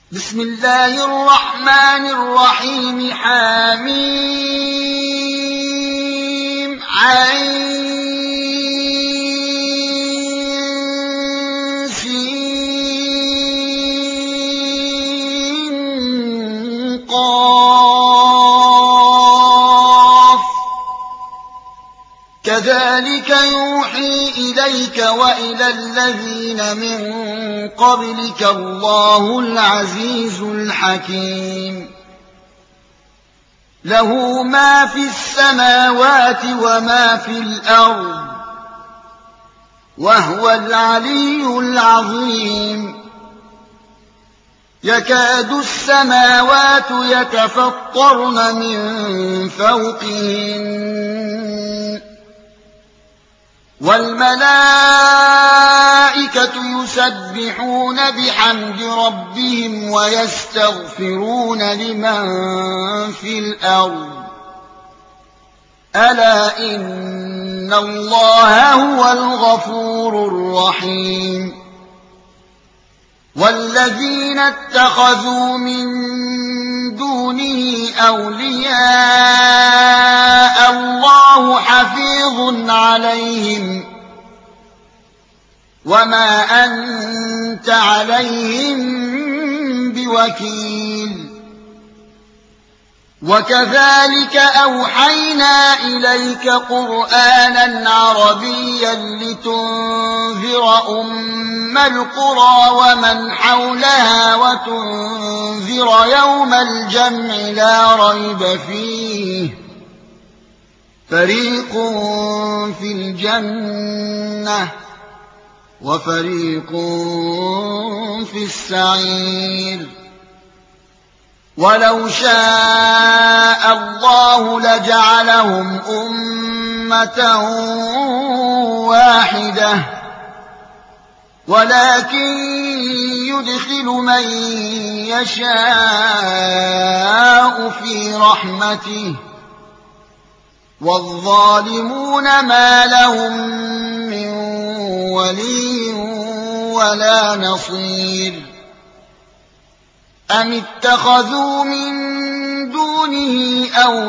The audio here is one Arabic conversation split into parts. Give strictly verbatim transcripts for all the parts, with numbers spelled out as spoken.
بسم الله الرحمن الرحيم حميم عين سين قاف كذلك يوحي إليك وإلى الذين من قبلك الله العزيز الحكيم له ما في السماوات وما في الأرض وهو العلي العظيم يكاد السماوات يتفطرن من فوقهن والملائكة يسبحون بحمد ربهم ويستغفرون لمن في الأرض ألا إن الله هو الغفور الرحيم والذين اتخذوا من دونه أولياء الله حفيظ عليهم وما أنت عليهم بوكيل وكذلك أوحينا إليك قرآنا عربيا لتنذر أم القرى ومن حولها وتنذر يوم الجمع لا ريب فيه فريق في الجنة وفريق في السعير ولو شاء الله لجعلهم أمة واحدة ولكن يدخل من يشاء في رحمته والظالمون ما لهم من ولي ولا نصير أم اتخذوا من دونه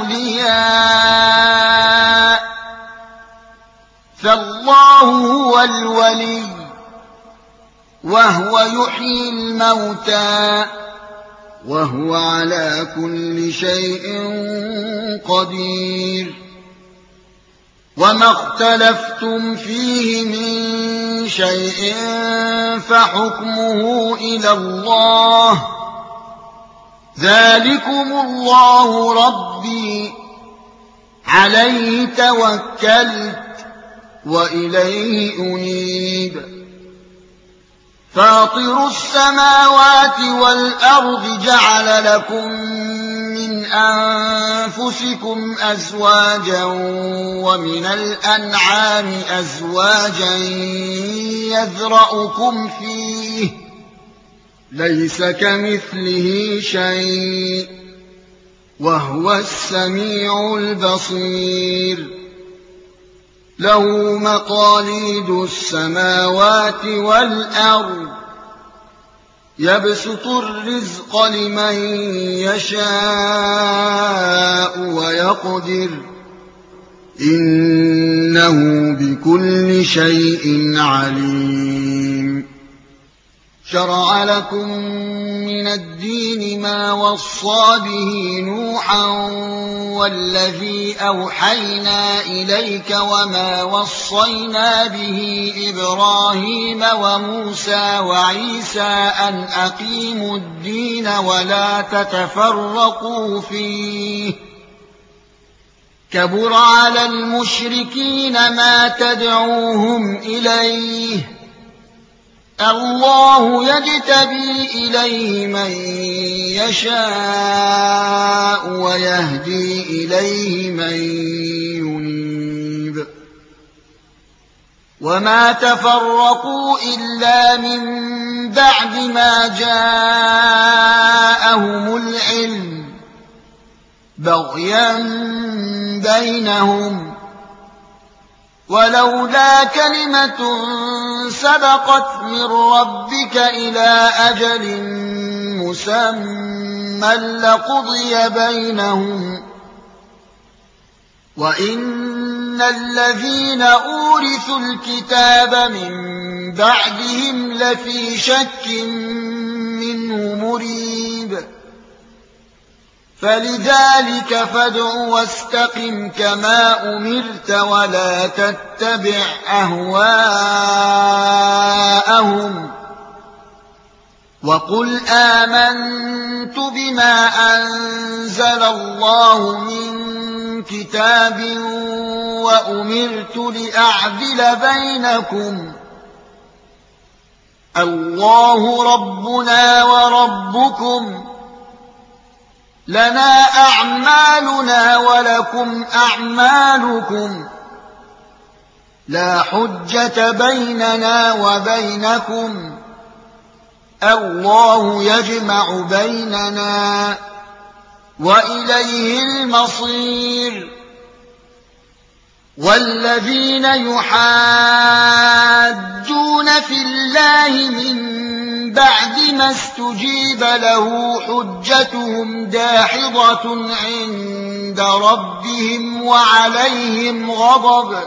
أولياء فالله هو الولي وهو يحيي الموتى وهو على كل شيء قدير وما اختلفتم فيه من شيء فحكمه إلى الله ذلكم الله ربي عليه توكلت وإليه أنيب فاطر السماوات والأرض جعل لكم من أنفسكم أزواجا ومن الأنعام أزواجا يذرأكم فيه ليس كمثله شيء وهو السميع البصير له مقاليد السماوات والأرض يبسط الرزق لمن يشاء ويقدر إنه بكل شيء عليم شرع لكم من الدين ما وصى به نوحا والذي أوحينا إليك وما وصينا به إبراهيم وموسى وعيسى أن أقيموا الدين ولا تتفرقوا فيه كبر على المشركين ما تدعوهم إليه الله يجتبي إليه من يشاء ويهدي إليه من ينيب وما تفرقوا إلا من بعد ما جاءهم العلم بغيا بينهم ولولا كلمة سبقت من ربك إلى أجل مسمى لقضي بينهم وإن الذين أورثوا الكتاب من بعدهم لفي شك منه مريب فلذلك فادع واستقم كما أمرت ولا تتبع أهواءهم وقل آمنت بما أنزل الله من كتاب وأمرت لأعدل بينكم الله ربنا وربكم لنا أعمالنا ولكم أعمالكم لا حجة بيننا وبينكم الله يجمع بيننا وإليه المصير والذين يحاجون في الله من بعد ما استجيب له حجتهم داحضة عند ربهم وعليهم غضب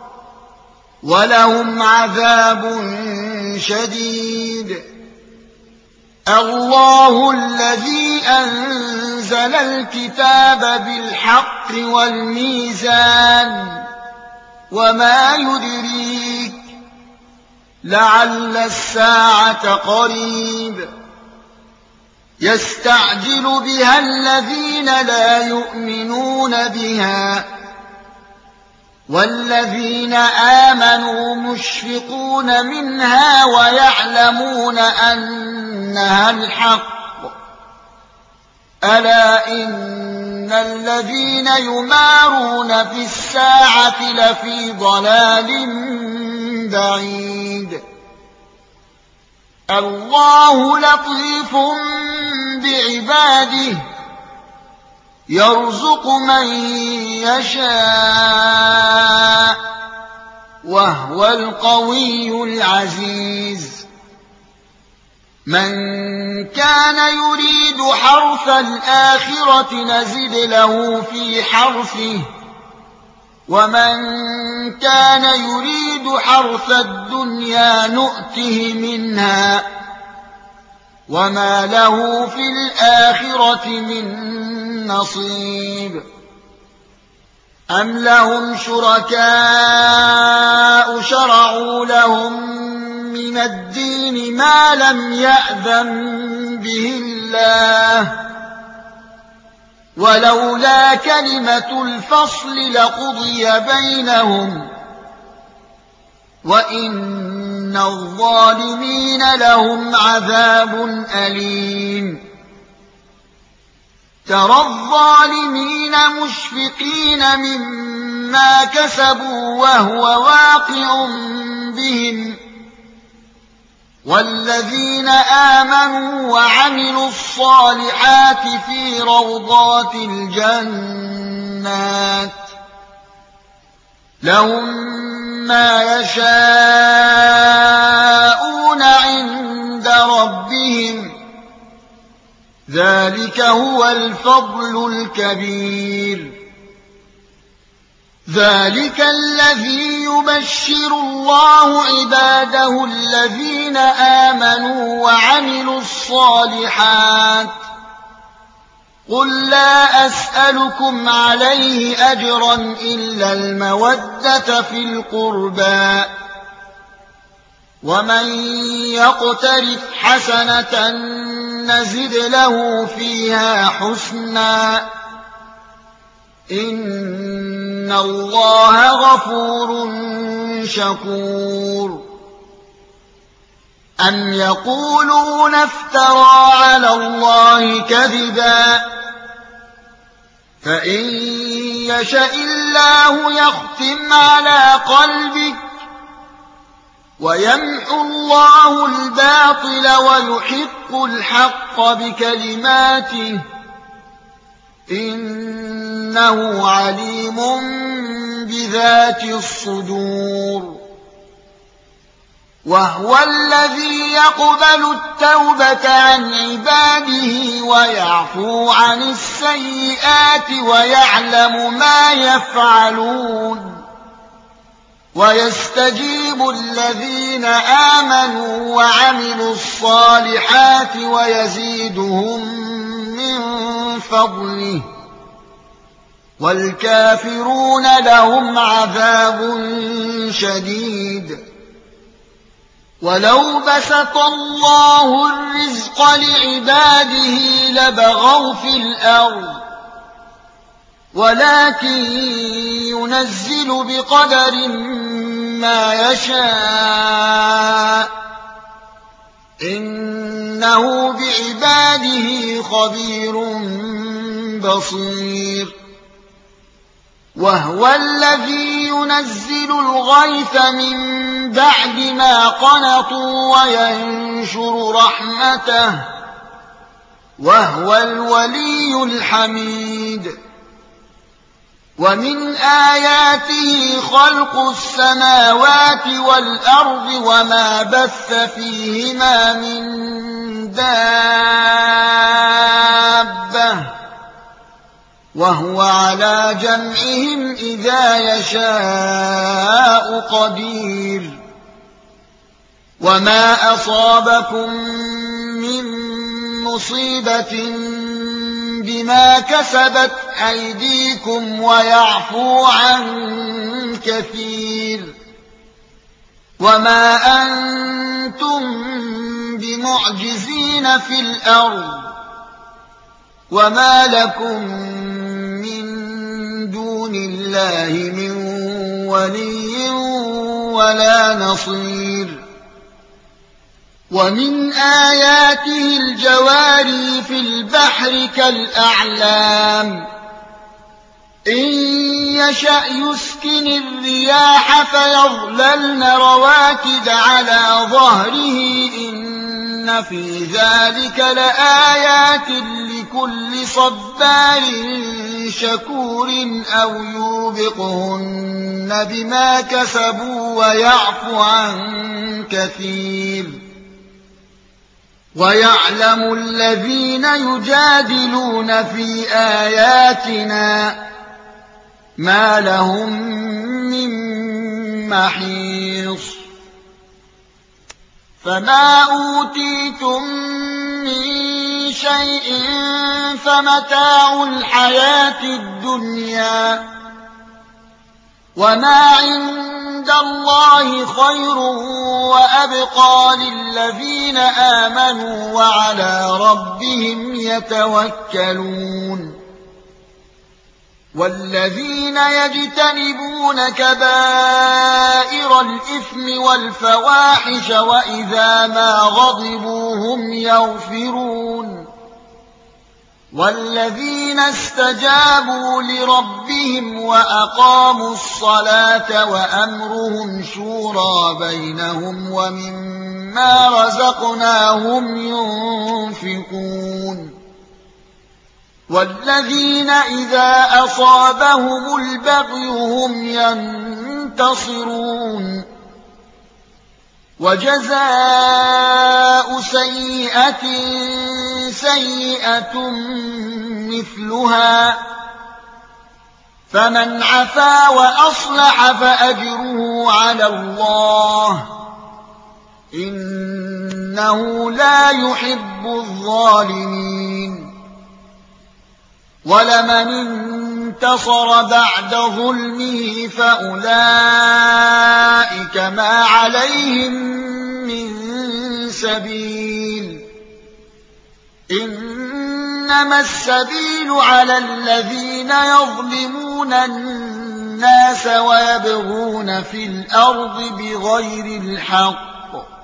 ولهم عذاب شديد الله الذي أنزل الكتاب بالحق والميزان وما يدريك لعل الساعة قريب يستعجل بها الذين لا يؤمنون بها والذين آمنوا مشفقون منها ويعلمون أنها الحق ألا إن الذين يمارون في الساعة لفي ضلال بعيد الله لطيف بعباده يرزق من يشاء وهو القوي العزيز من كان يريد حرث الآخرة نزد له في حرثه ومن كان يريد حرث الدنيا نؤته منها وما له في الآخرة من نصيب أم لهم شركاء شرعوا لهم من الدين ما لم يأذن به الله ولولا كلمة الفصل لقضي بينهم وإن الظالمين لهم عذاب أليم ترى الظالمين مشفقين مما كسبوا وهو واقع بهم والذين آمنوا وعملوا الصالحات في روضات الجنات لهم ما يشاءون عند ربهم ذلك هو الفضل الكبير ذلك الذي يبشر الله عباده الذين آمنوا وعملوا الصالحات قل لا أسألكم عليه أجرا إلا المودة في القربى ومن يقترف حسنة نزد له فيها حسنا إن الله غفور شكور أم يقولون افترى على الله كذبا فإن يشاء الله يختم على قلبك ويمحو الله الباطل ويحق الحق بكلماته إنه عليم بذات الصدور وهو الذي يقبل التوبة عن عباده عباده ويعفو عن السيئات ويعلم ما يفعلون ويستجيب الذين آمنوا وعملوا الصالحات ويزيدهم من فضله والكافرون لهم عذاب شديد. ولو بسط الله الرزق لعباده لبغوا في الأرض ولكن ينزل بقدر ما يشاء إنه بعباده خبير بصير. وهو الذي ينزل الغيث من بعد ما قنطوا وينشر رحمته وهو الولي الحميد. ومن آياته خلق السماوات والأرض وما بث فيهما من دابة وهو على جمعهم إذا يشاء قدير. وما أصابكم من مصيبة بما كسبت أيديكم ويعفو عن كثير. وما أنتم بمعجزين في الأرض وما لكم من دون الله من ولي ولا نصير. ومن آياته الجواري في البحر كالأعلام إن يشأ يسكن الرياح فيظللن رواكد على ظهره إن في ذلك لآيات لكل صبار شكور أو يوبقهن بما كسبوا ويعفو عن كثير. ويعلم الذين يجادلون في آياتنا ما لهم من محيص. فما أوتيتم من شيء فمتاع الحياة الدنيا وما عند الله خير وأبقى للذين آمنوا وعلى ربهم يتوكلون. والذين يجتنبون كبائر الإثم والفواحش وإذا ما غضبوا هم يغفرون. والذين استجابوا لربهم وأقاموا الصلاة وأمرهم شورى بينهم ومما رزقناهم ينفقون. والذين إذا أصابهم البغي هم ينتصرون. وجزاء سيئة سيئة مثلها فمن عفا وأصلح فأجره على الله إنه لا يحب الظالمين. ولمن انتصر بعد ظلمه فأولئك ما عليهم من سبيل إنما السبيل على الذين يظلمون الناس ويبغون في الأرض بغير الحق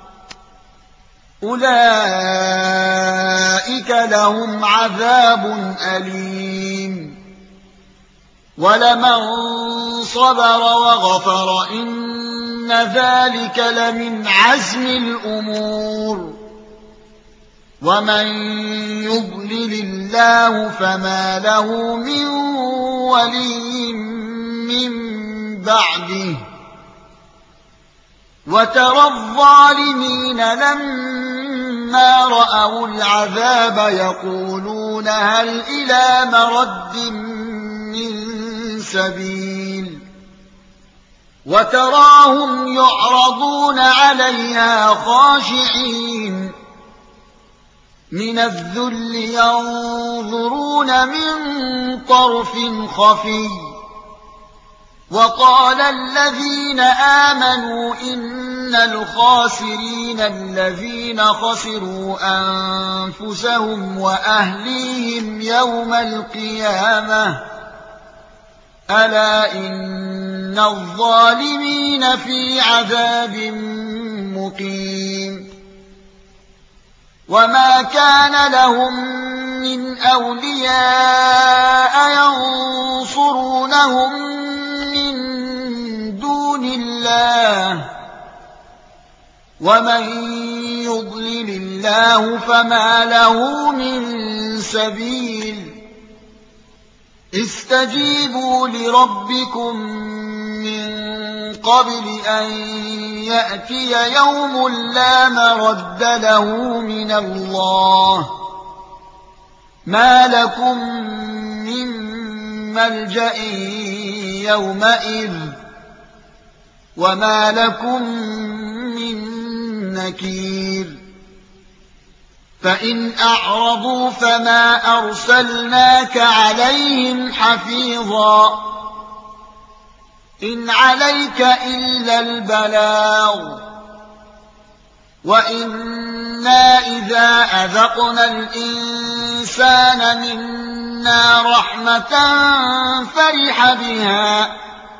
أولئك لهم عذاب أليم. ولمن صبر وغفر إن ذلك لمن عزم الأمور. ومن يضلل الله فما له من ولي من بعده وترى الظالمين لما فلما رأوا العذاب يقولون هل إلى مرد من سبيل وتراهم يعرضون عليها خاشعين من الذل ينظرون من طرف خفي وقال الذين آمنوا إن الخاسرين الذين خسروا أنفسهم وأهليهم يوم القيامة ألا إن الظالمين في عذاب مقيم وما كان لهم من أولياء ينصرونهم من دون الله ومن يضلل الله فما له من سبيل استجيبوا لربكم من قبل أن يأتي يوم لا مرد له من الله ما لكم من ملجأ يومئذ وما لكم من نكير فإن أعرضوا فما أرسلناك عليهم حفيظا إن عليك إلا البلاغ وإنا إذا أذقنا الإنسان منا رحمة فرح بها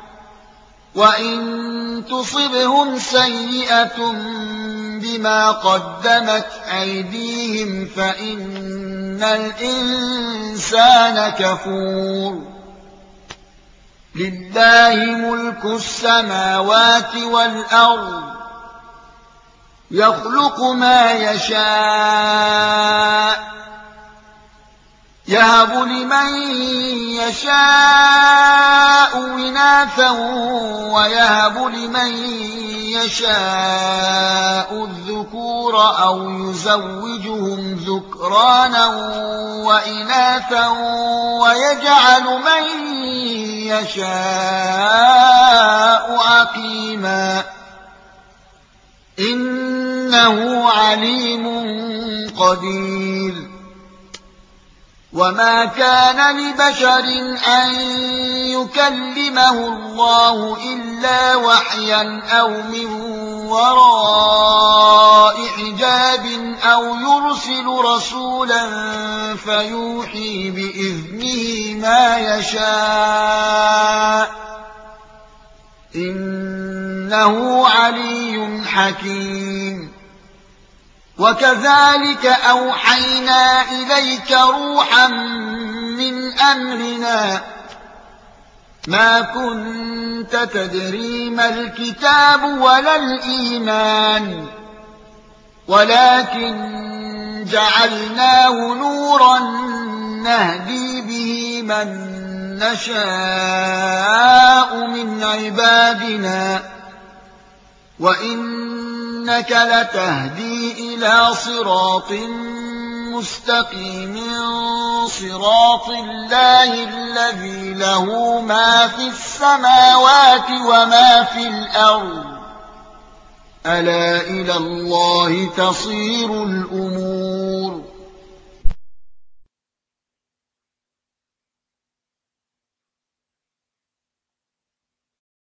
وإن تصبهم سيئة بما قدمت أيديهم فإن الإنسان كفور لله ملك السماوات والأرض يخلق ما يشاء يهب لمن يشاء إناثا ويهب لمن يشاء الذكور أو يزوجهم ذكرانا وإناثا ويجعل من يشاء عقيما إنه عليم قدير وما كان لبشر أن يكلمه الله إلا وحيا أو من وراء حجاب أو يرسل رسولا فيوحي بإذنه ما يشاء إنه علي حكيم وكذلك أوحينا إليك روحا من أمرنا ما كنت تدري ما الكتاب ولا الإيمان ولكن جعلناه نورا نهدي به من نشاء من عبادنا وإنك لتهدي إلى صراط مستقيم صراط الله الذي له ما في السماوات وما في الأرض ألا إلى الله تصير الأمور